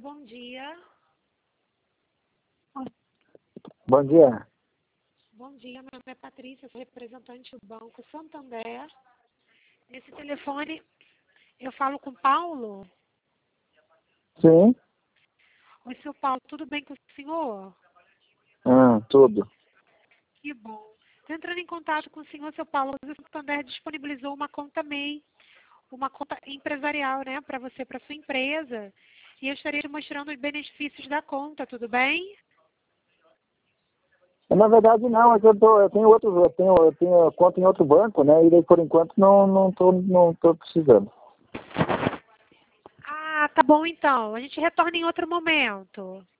bom dia. Bom dia. Bom dia, meu nome é Patrícia, sou representante do Banco Santander. Nesse telefone eu falo com o Paulo. Sim? Oi, seu Paulo, tudo bem com o senhor? Tudo. Que bom. Estou entrando em contato com o senhor, seu Paulo. O Santander disponibilizou uma conta MEI, uma conta empresarial, né, para você, para sua empresa. E eu estaria te mostrando os benefícios da conta, tudo bem? Na verdade não, é que eu tenho conta em outro banco, né? E daí por enquanto não tô precisando. Ah, tá bom então. A gente retorna em outro momento.